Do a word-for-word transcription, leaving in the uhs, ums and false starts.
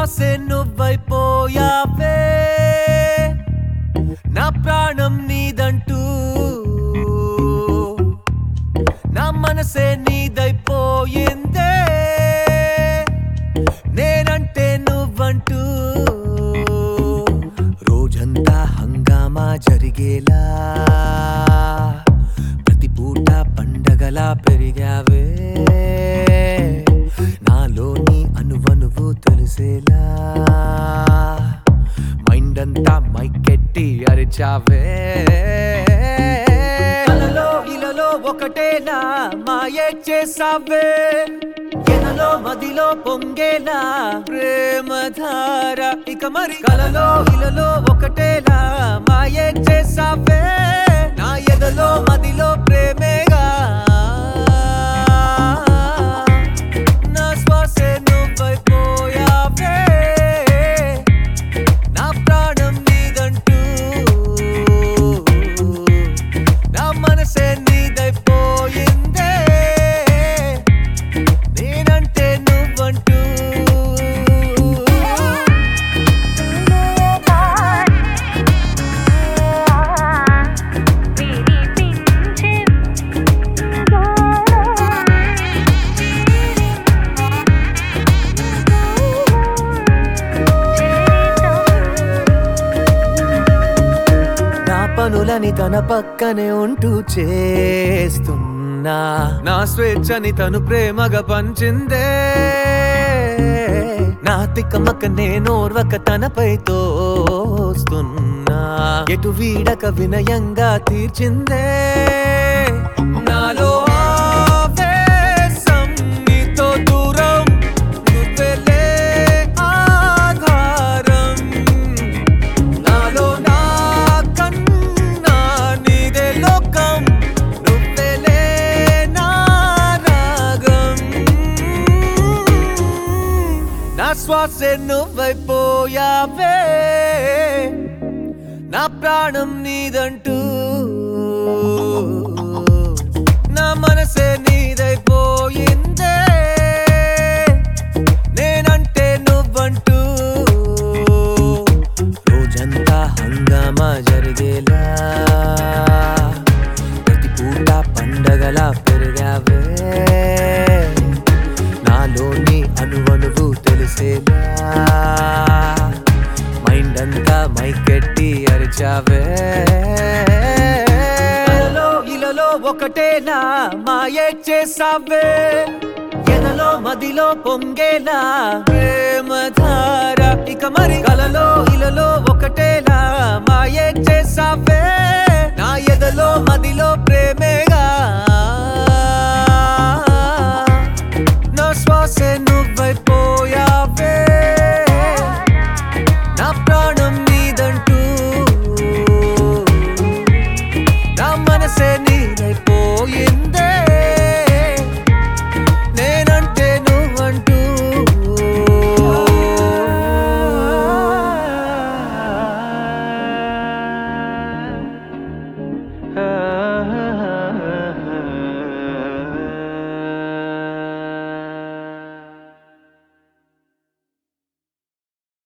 శ్వాసే నువ్వైపోయావే నా ప్రాణం నీదంటూ నా మనసే నీదైపోయిందే నేనంటే నువ్వంటూ రోజంతా హంగామా జరిగేలా ప్రతి పూట పండగలా పెరిగావే నాలోని అనువనువు తెలిసేలా మైండ్ అంతా మైకెట్టి అరిచావే కలలో ఇలలో ఒకటేనా మాయే చేసావే ఎనలో మదిలో పొంగేలా ప్రేమధార ఇక మరి కలలో ఇలలో ఒకటేలా మాయే చేసావే నా ఎదలో మదిలో ప్రేమేగా నా శ్వాసే నువ్వైపోయావే నా ప్రాణం నీదంటూ నా మనసే నీదైపోయిందే నేనంటే నువ్వంటూ పనులని తన పక్కనే ఉంటూ చేస్తున్నా నా స్వేచ్ఛని తను ప్రేమగా పంచిందే నా తిక్కమక్క నేనోర్వక తనపై తోస్తున్నా ఎటు వీడక వినయంగా తీర్చిందే నాలో ఆవేశం నీతో దూరం నువ్వెలే ఆధారం నాలో నా శ్వాసే నువ్వైపోయావే నా ప్రాణం నీదంటూ నా మనసే నీదైపోయిందే నేనంటే నువ్వంటూ రోజంతా హంగామా జరిగేలా ప్రతి పూట పండగలా పెరిగావే నాలోని అనువనువు తెలిసేలా మైండ్ అంతా మైకెట్టి అరిచావే కలలో ఇలలో ఒకటేనా మాయే చేసావే ఎనలో మదిలో పొంగేలా ప్రేమధార ఇక మరి కలలో ఇలలో ఒకటేనా మాయే చేసావే నా ఎదలో మదిలో ప్రేమేగా